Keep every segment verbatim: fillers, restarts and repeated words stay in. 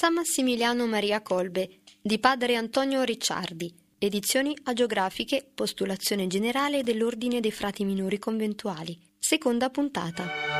San Massimiliano Maria Kolbe di padre Antonio Ricciardi, edizioni agiografiche, postulazione generale dell'Ordine dei Frati Minori Conventuali, seconda puntata.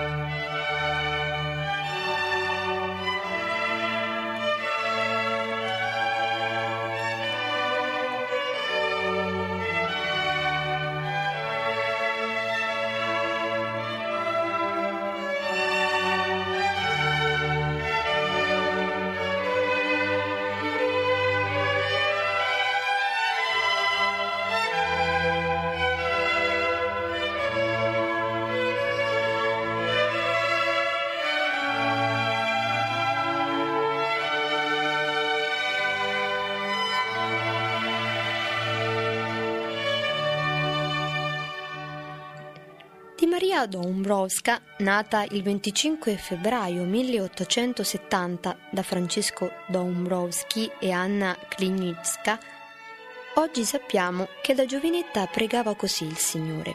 Di Maria Dąbrowska, nata il venticinque febbraio milleottocentosettanta da Francesco Dąbrowski e Anna Klinicka, oggi sappiamo che da giovinetta pregava così il Signore: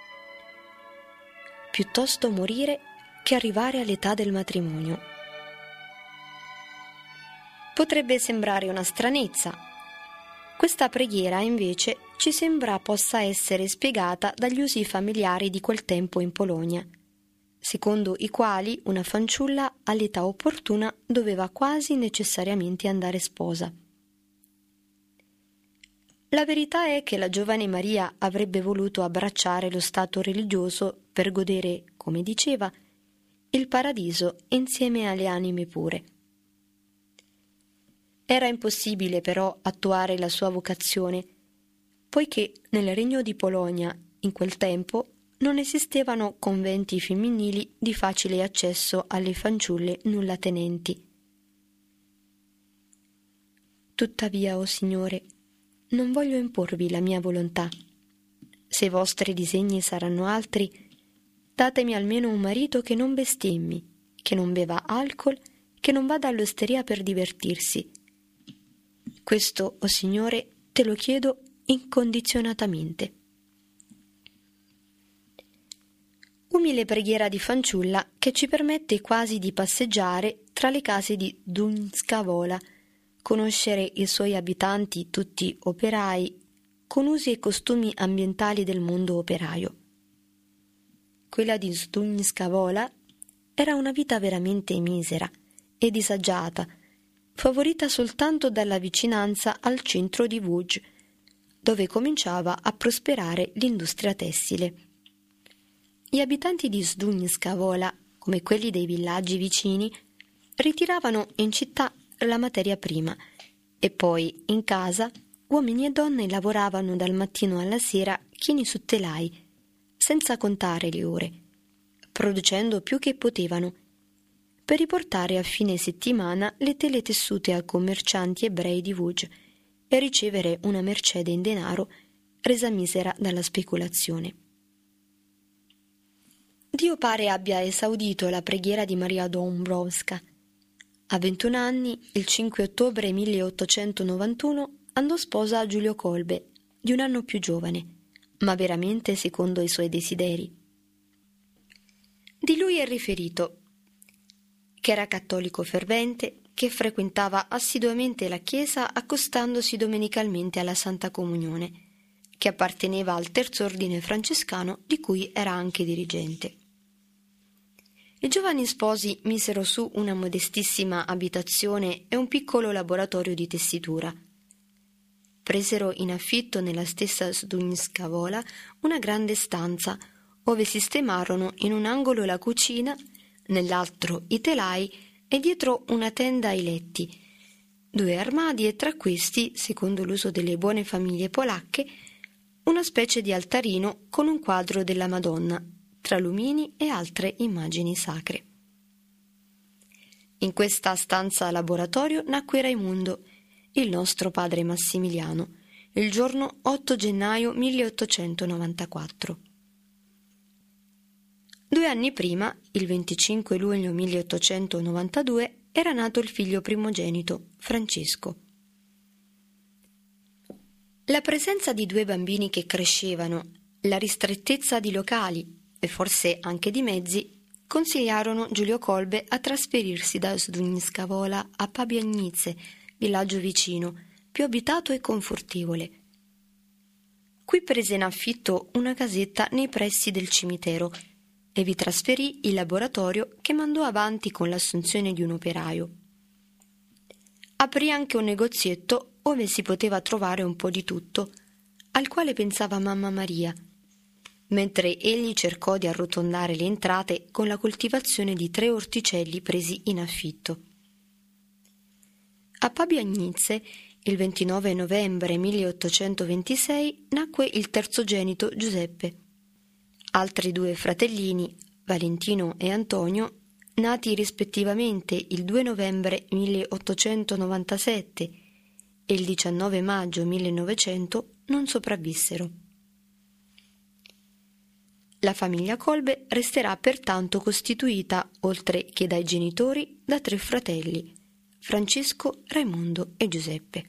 piuttosto morire che arrivare all'età del matrimonio. Potrebbe sembrare una stranezza. Questa preghiera, invece, ci sembra possa essere spiegata dagli usi familiari di quel tempo in Polonia, secondo i quali una fanciulla all'età opportuna doveva quasi necessariamente andare sposa. La verità è che la giovane Maria avrebbe voluto abbracciare lo stato religioso per godere, come diceva, il paradiso insieme alle anime pure. Era impossibile però attuare la sua vocazione, poiché nel Regno di Polonia, in quel tempo, non esistevano conventi femminili di facile accesso alle fanciulle nullatenenti. Tuttavia, o Signore, non voglio imporvi la mia volontà. Se i vostri disegni saranno altri, datemi almeno un marito che non bestemmi, che non beva alcol, che non vada all'osteria per divertirsi. Questo, o Signore, te lo chiedo incondizionatamente. Umile preghiera di fanciulla che ci permette quasi di passeggiare tra le case di Zduńska Wola, conoscere i suoi abitanti tutti operai, con usi e costumi ambientali del mondo operaio. Quella di Zduńska Wola era una vita veramente misera e disagiata, favorita soltanto dalla vicinanza al centro di Łódź, dove cominciava a prosperare l'industria tessile. Gli abitanti di Zduńska Wola, come quelli dei villaggi vicini, ritiravano in città la materia prima e poi, in casa, uomini e donne lavoravano dal mattino alla sera chini su telai, senza contare le ore, producendo più che potevano, per riportare a fine settimana le tele tessute a commercianti ebrei di Łódź e ricevere una mercede in denaro resa misera dalla speculazione. Dio pare abbia esaudito la preghiera di Maria Dąbrowska. A ventuno anni, il cinque ottobre milleottocentonovantuno, andò sposa a Giulio Kolbe, di un anno più giovane, ma veramente secondo i suoi desideri. Di lui è riferito che era cattolico fervente, che frequentava assiduamente la chiesa accostandosi domenicalmente alla Santa Comunione, che apparteneva al terzo ordine francescano di cui era anche dirigente. I giovani sposi misero su una modestissima abitazione e un piccolo laboratorio di tessitura. Presero in affitto nella stessa Zduńska Wola una grande stanza, ove sistemarono in un angolo la cucina, nell'altro i telai e dietro una tenda ai letti, due armadi e tra questi, secondo l'uso delle buone famiglie polacche, una specie di altarino con un quadro della Madonna, tra lumini e altre immagini sacre. In questa stanza laboratorio nacque Raimundo, il nostro padre Massimiliano, il giorno otto gennaio milleottocentonovantaquattro. Due anni prima, il venticinque luglio milleottocentonovantadue, era nato il figlio primogenito, Francesco. La presenza di due bambini che crescevano, la ristrettezza di locali e forse anche di mezzi consigliarono Giulio Kolbe a trasferirsi da Zdunjska a Pabianice, villaggio vicino, più abitato e confortevole. Qui prese in affitto una casetta nei pressi del cimitero e vi trasferì il laboratorio che mandò avanti con l'assunzione di un operaio. Aprì anche un negozietto ove si poteva trovare un po' di tutto, al quale pensava mamma Maria, mentre egli cercò di arrotondare le entrate con la coltivazione di tre orticelli presi in affitto. A Pabianice, il ventinove novembre milleottocentoventisei, nacque il terzogenito Giuseppe. Altri due fratellini, Valentino e Antonio, nati rispettivamente il due novembre milleottocentonovantasette e il diciannove maggio millenovecento, non sopravvissero. La famiglia Kolbe resterà pertanto costituita, oltre che dai genitori, da tre fratelli, Francesco, Raimondo e Giuseppe.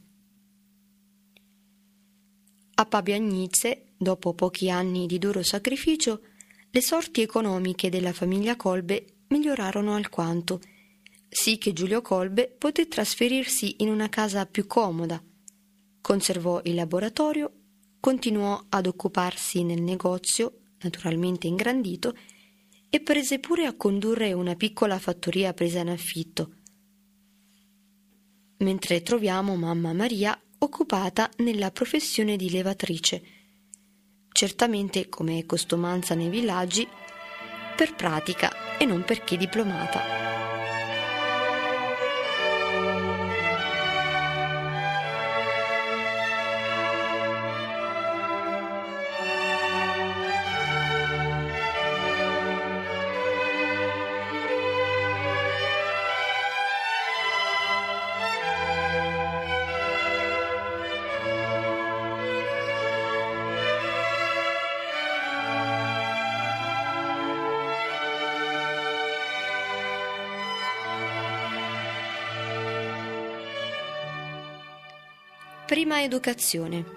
A Pabianice, dopo pochi anni di duro sacrificio, le sorti economiche della famiglia Kolbe migliorarono alquanto, sì che Giulio Kolbe poté trasferirsi in una casa più comoda, conservò il laboratorio, continuò ad occuparsi nel negozio, naturalmente ingrandito, e prese pure a condurre una piccola fattoria presa in affitto, mentre troviamo mamma Maria occupata nella professione di levatrice, certamente, come è costumanza nei villaggi, per pratica e non perché diplomata. Prima educazione.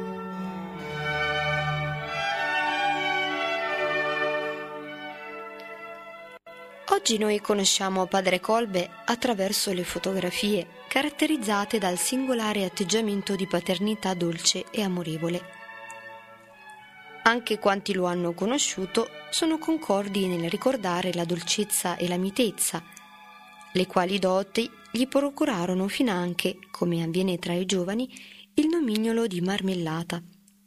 Oggi noi conosciamo padre Kolbe attraverso le fotografie, caratterizzate dal singolare atteggiamento di paternità dolce e amorevole. Anche quanti lo hanno conosciuto sono concordi nel ricordare la dolcezza e la mitezza, le quali doti gli procurarono finanche, come avviene tra i giovani, il nomignolo di Marmellata.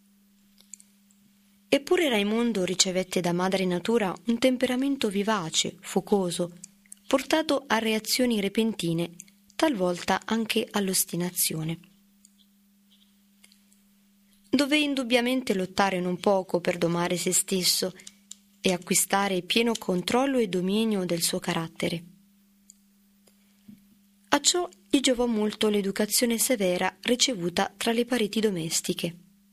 Eppure Raimondo ricevette da madre natura un temperamento vivace, focoso, portato a reazioni repentine, talvolta anche all'ostinazione. Dové indubbiamente lottare non poco per domare se stesso e acquistare pieno controllo e dominio del suo carattere. A ciò gli giovò molto l'educazione severa ricevuta tra le pareti domestiche.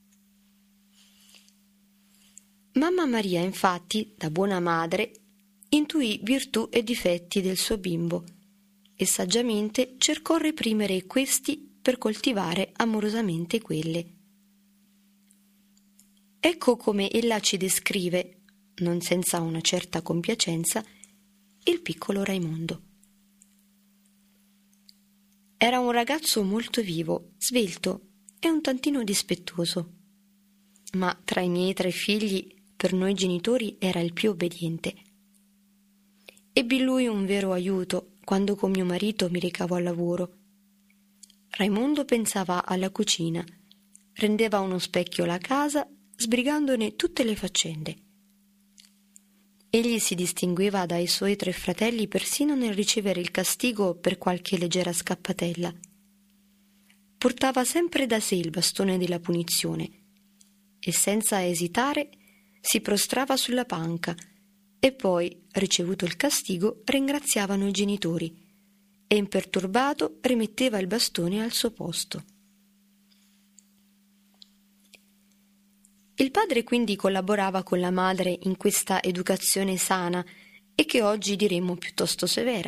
Mamma Maria, infatti, da buona madre, intuì virtù e difetti del suo bimbo e saggiamente cercò reprimere questi per coltivare amorosamente quelle. Ecco come ella ci descrive, non senza una certa compiacenza, il piccolo Raimondo. Era un ragazzo molto vivo, svelto e un tantino dispettoso, ma tra i miei tre figli, per noi genitori, era il più obbediente. Ebbi lui un vero aiuto quando con mio marito mi recavo al lavoro. Raimondo pensava alla cucina, rendeva uno specchio la casa, sbrigandone tutte le faccende. Egli si distingueva dai suoi tre fratelli persino nel ricevere il castigo per qualche leggera scappatella. Portava sempre da sé il bastone della punizione e senza esitare si prostrava sulla panca e poi, ricevuto il castigo, ringraziavano i genitori e imperturbato rimetteva il bastone al suo posto. Il padre quindi collaborava con la madre in questa educazione sana e che oggi diremmo piuttosto severa.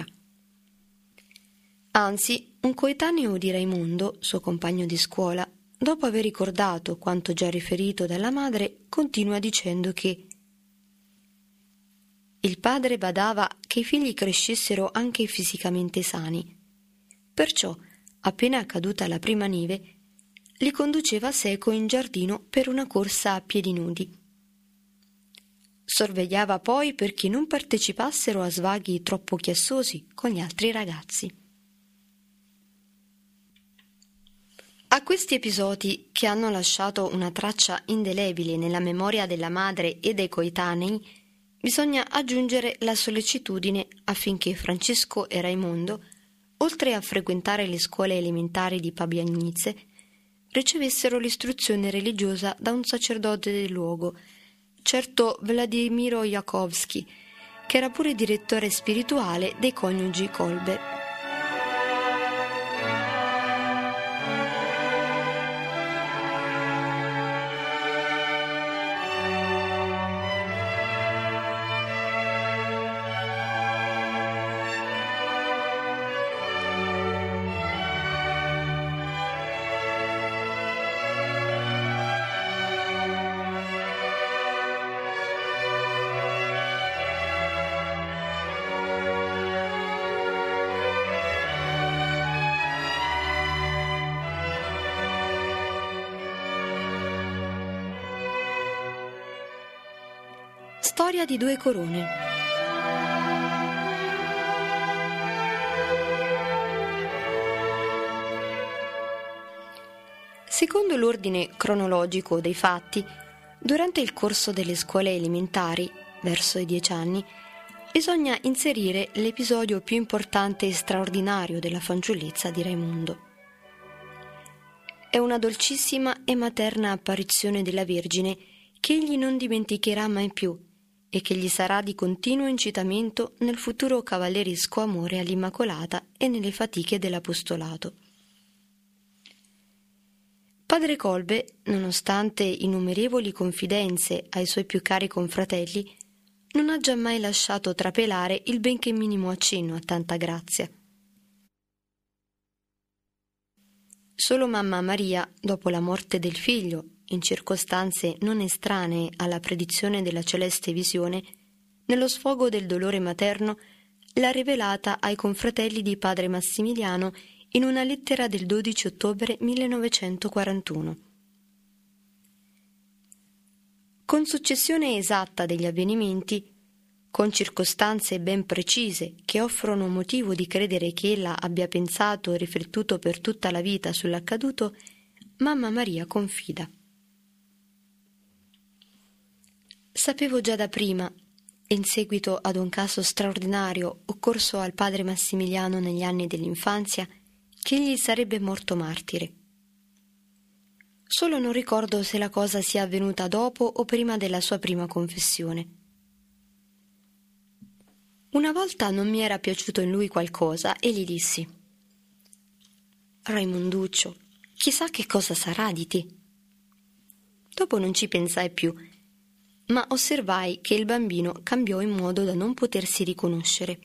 Anzi, un coetaneo di Raimondo, suo compagno di scuola, dopo aver ricordato quanto già riferito dalla madre, continua dicendo che il padre badava che i figli crescessero anche fisicamente sani. Perciò, appena caduta la prima neve, li conduceva seco in giardino per una corsa a piedi nudi. Sorvegliava poi perché non partecipassero a svaghi troppo chiassosi con gli altri ragazzi. A questi episodi, che hanno lasciato una traccia indelebile nella memoria della madre e dei coetanei, bisogna aggiungere la sollecitudine affinché Francesco e Raimondo, oltre a frequentare le scuole elementari di Pabianice, ricevessero l'istruzione religiosa da un sacerdote del luogo, certo Vladimiro Jakovsky, che era pure direttore spirituale dei coniugi Kolbe. Storia di due corone. Secondo l'ordine cronologico dei fatti, durante il corso delle scuole elementari, verso i dieci anni, bisogna inserire l'episodio più importante e straordinario della fanciullezza di Raimondo. È una dolcissima e materna apparizione della Vergine che egli non dimenticherà mai più e che gli sarà di continuo incitamento nel futuro cavalleresco amore all'Immacolata e nelle fatiche dell'apostolato. Padre Kolbe, nonostante innumerevoli confidenze ai suoi più cari confratelli, non ha giammai lasciato trapelare il benché minimo accenno a tanta grazia. Solo mamma Maria, dopo la morte del figlio, in circostanze non estranee alla predizione della celeste visione, nello sfogo del dolore materno, l'ha rivelata ai confratelli di padre Massimiliano in una lettera del dodici ottobre millenovecentoquarantuno. Con successione esatta degli avvenimenti, con circostanze ben precise che offrono motivo di credere che ella abbia pensato e riflettuto per tutta la vita sull'accaduto, mamma Maria confida. Sapevo già da prima, in seguito ad un caso straordinario occorso al padre Massimiliano negli anni dell'infanzia, che egli sarebbe morto martire. Solo non ricordo se la cosa sia avvenuta dopo o prima della sua prima confessione. Una volta non mi era piaciuto in lui qualcosa e gli dissi: «Raimonduccio, chissà che cosa sarà di te». Dopo non ci pensai più, ma osservai che il bambino cambiò in modo da non potersi riconoscere.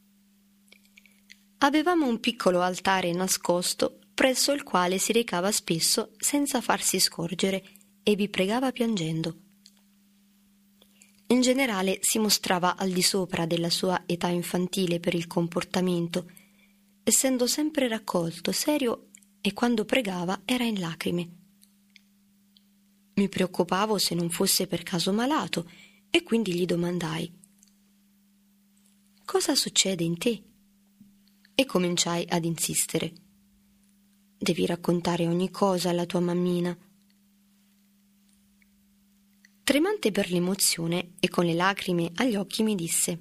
Avevamo un piccolo altare nascosto presso il quale si recava spesso senza farsi scorgere e vi pregava piangendo. In generale si mostrava al di sopra della sua età infantile per il comportamento, essendo sempre raccolto, serio, e quando pregava era in lacrime. Mi preoccupavo se non fosse per caso malato e quindi gli domandai: «Cosa succede in te?» E cominciai ad insistere. «Devi raccontare ogni cosa alla tua mammina». Tremante per l'emozione e con le lacrime agli occhi mi disse: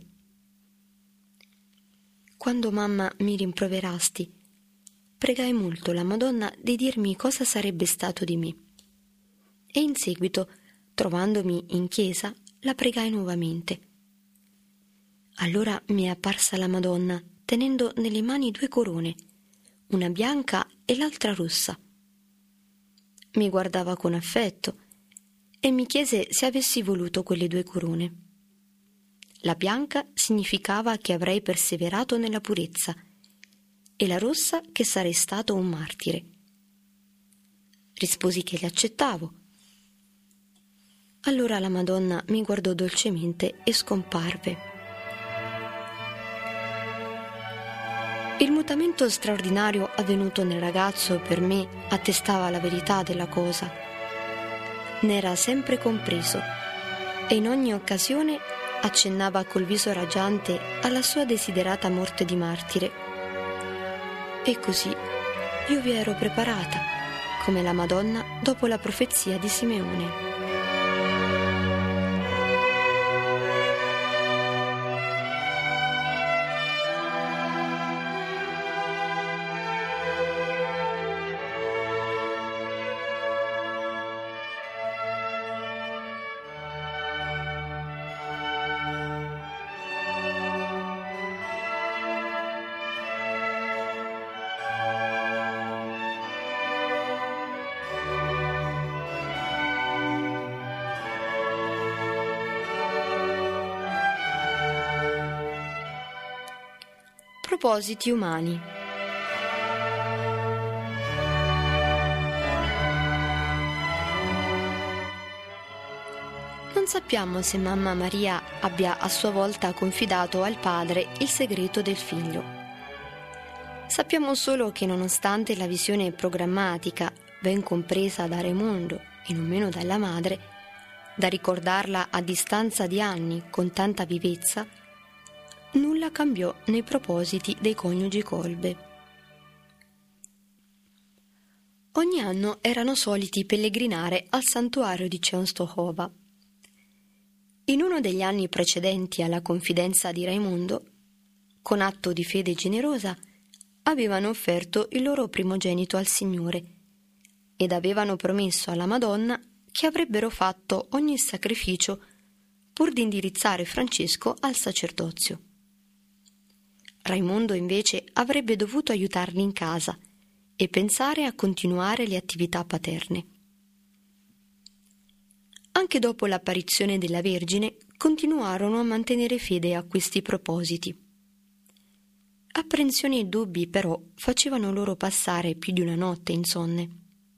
«Quando mamma mi rimproverasti, pregai molto la Madonna di dirmi cosa sarebbe stato di me. E in seguito, trovandomi in chiesa, la pregai nuovamente. Allora mi è apparsa la Madonna tenendo nelle mani due corone, una bianca e l'altra rossa. Mi guardava con affetto e mi chiese se avessi voluto quelle due corone. La bianca significava che avrei perseverato nella purezza e la rossa che sarei stato un martire. Risposi che le accettavo. Allora la Madonna mi guardò dolcemente e scomparve. Il mutamento straordinario avvenuto nel ragazzo per me attestava la verità della cosa. N'era sempre compreso e in ogni occasione accennava col viso raggiante alla sua desiderata morte di martire. E così io vi ero preparata, come la Madonna dopo la profezia di Simeone. Propositi umani. Non sappiamo se mamma Maria abbia a sua volta confidato al padre il segreto del figlio. Sappiamo solo che nonostante la visione programmatica, ben compresa da Raimondo e non meno dalla madre, da ricordarla a distanza di anni con tanta vivezza, nulla cambiò nei propositi dei coniugi Kolbe. Ogni anno erano soliti pellegrinare al santuario di Częstochowa. In uno degli anni precedenti alla confidenza di Raimondo, con atto di fede generosa, avevano offerto il loro primogenito al Signore ed avevano promesso alla Madonna che avrebbero fatto ogni sacrificio pur di indirizzare Francesco al sacerdozio. Raimondo invece avrebbe dovuto aiutarli in casa e pensare a continuare le attività paterne. Anche dopo l'apparizione della Vergine continuarono a mantenere fede a questi propositi. Apprensioni e dubbi però facevano loro passare più di una notte insonne.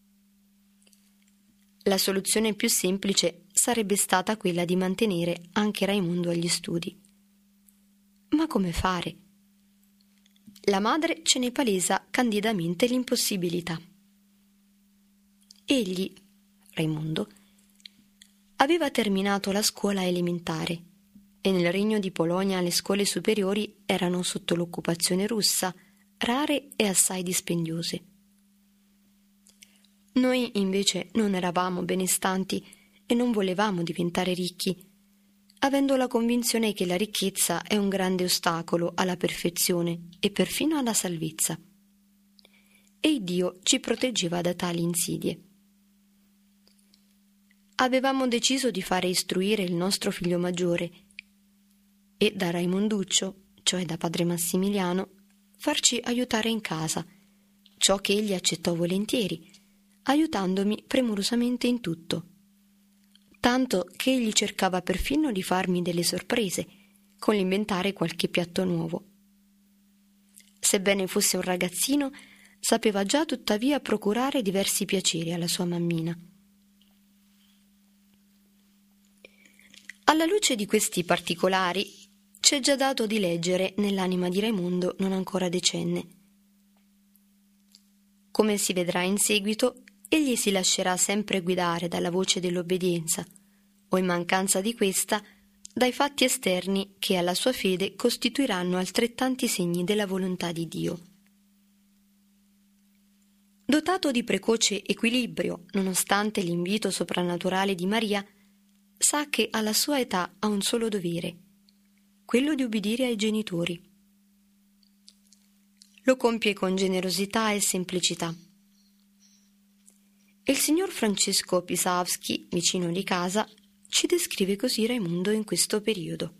La soluzione più semplice sarebbe stata quella di mantenere anche Raimondo agli studi. Ma come fare? La madre ce ne palesa candidamente l'impossibilità. Egli, Raimondo, aveva terminato la scuola elementare e nel Regno di Polonia le scuole superiori erano sotto l'occupazione russa, rare e assai dispendiose. Noi invece non eravamo benestanti e non volevamo diventare ricchi, avendo la convinzione che la ricchezza è un grande ostacolo alla perfezione e perfino alla salvezza. E Dio ci proteggeva da tali insidie. Avevamo deciso di fare istruire il nostro figlio maggiore e da Raimonduccio, cioè da padre Massimiliano, farci aiutare in casa, ciò che egli accettò volentieri, aiutandomi premurosamente in tutto. Tanto che egli cercava perfino di farmi delle sorprese, con l'inventare qualche piatto nuovo. Sebbene fosse un ragazzino, sapeva già tuttavia procurare diversi piaceri alla sua mammina. Alla luce di questi particolari, c'è già dato di leggere nell'anima di Raimondo non ancora decenne. Come si vedrà in seguito, egli si lascerà sempre guidare dalla voce dell'obbedienza, o in mancanza di questa, dai fatti esterni che alla sua fede costituiranno altrettanti segni della volontà di Dio. Dotato di precoce equilibrio, nonostante l'invito soprannaturale di Maria, sa che alla sua età ha un solo dovere, quello di ubbidire ai genitori. Lo compie con generosità e semplicità. Il signor Francesco Pisavsky, vicino di casa, ci descrive così Raimondo in questo periodo.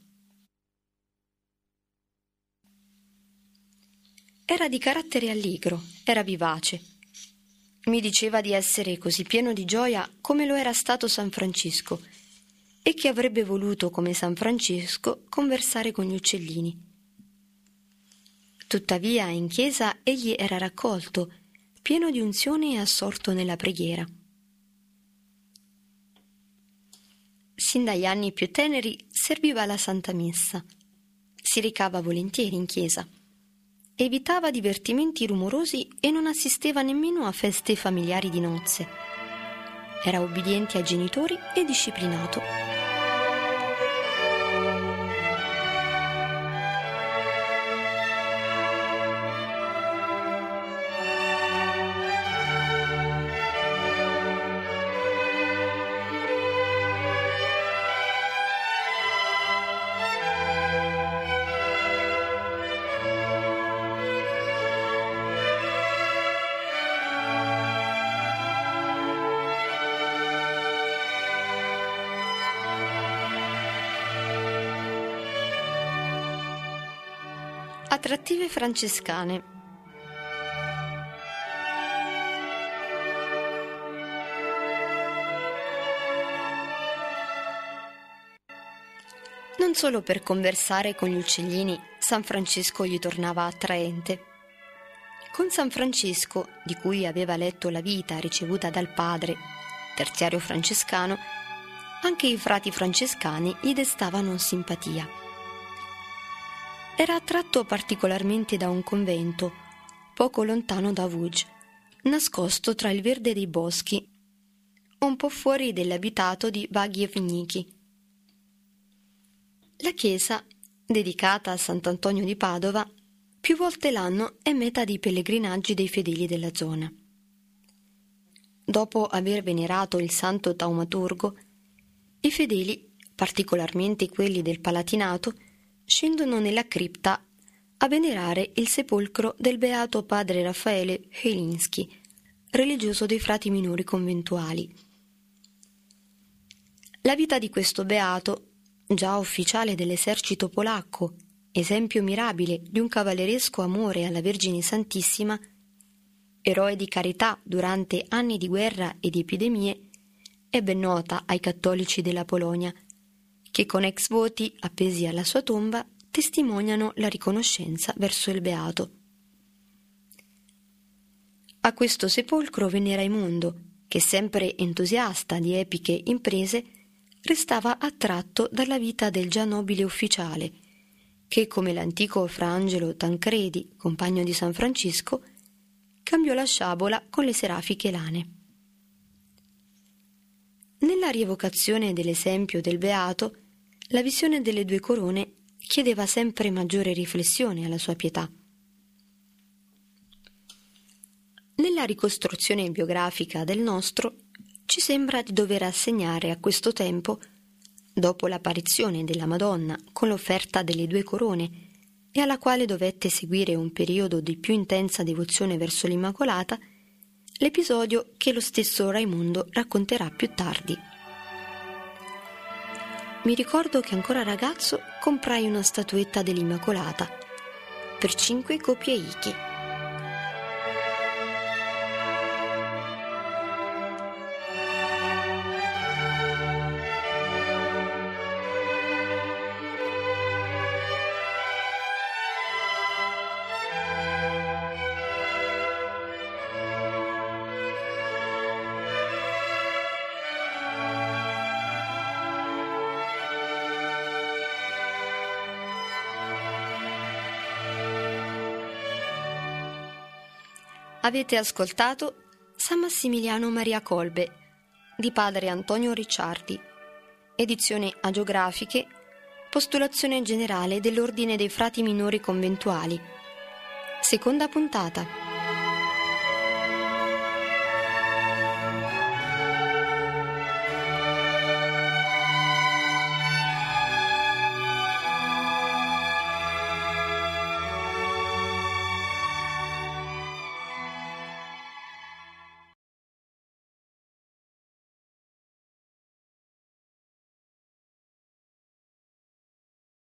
Era di carattere allegro, era vivace. Mi diceva di essere così pieno di gioia come lo era stato San Francesco e che avrebbe voluto, come San Francesco, conversare con gli uccellini. Tuttavia, in chiesa egli era raccolto, pieno di unzione e assorto nella preghiera. Sin dagli anni più teneri serviva la Santa Messa, si recava volentieri in chiesa evitava divertimenti rumorosi e non assisteva nemmeno a feste familiari di nozze. Era obbediente ai genitori e disciplinato. Attrattive francescane. Non solo per conversare con gli uccellini, San Francesco gli tornava attraente. Con San Francesco, di cui aveva letto la vita ricevuta dal padre, terziario francescano, anche i frati francescani gli destavano simpatia. Era attratto particolarmente da un convento, poco lontano da Vouges, nascosto tra il verde dei boschi, un po' fuori dell'abitato di Vaghievniki. La chiesa, dedicata a Sant'Antonio di Padova, più volte l'anno è meta di pellegrinaggi dei fedeli della zona. Dopo aver venerato il santo taumaturgo, i fedeli, particolarmente quelli del Palatinato, scendono nella cripta a venerare il sepolcro del beato padre Raffaele Helinski, religioso dei frati minori conventuali. La vita di questo beato, già ufficiale dell'esercito polacco, esempio mirabile di un cavalleresco amore alla Vergine Santissima, eroe di carità durante anni di guerra e di epidemie, è ben nota ai cattolici della Polonia, che con ex voti appesi alla sua tomba testimoniano la riconoscenza verso il beato. A questo sepolcro venne Raimondo, che sempre entusiasta di epiche imprese, restava attratto dalla vita del già nobile ufficiale, che come l'antico Fra Angelo Tancredi, compagno di San Francesco, cambiò la sciabola con le serafiche lane. Nella rievocazione dell'esempio del beato, la visione delle due corone chiedeva sempre maggiore riflessione alla sua pietà. Nella ricostruzione biografica del nostro ci sembra di dover assegnare a questo tempo, dopo l'apparizione della Madonna con l'offerta delle due corone e alla quale dovette seguire un periodo di più intensa devozione verso l'Immacolata, l'episodio che lo stesso Raimondo racconterà più tardi. Mi ricordo che ancora ragazzo comprai una statuetta dell'Immacolata per cinque kopeichi. Avete ascoltato San Massimiliano Maria Kolbe di padre Antonio Ricciardi, edizioni agiografiche, postulazione generale dell'Ordine dei Frati Minori Conventuali, seconda puntata.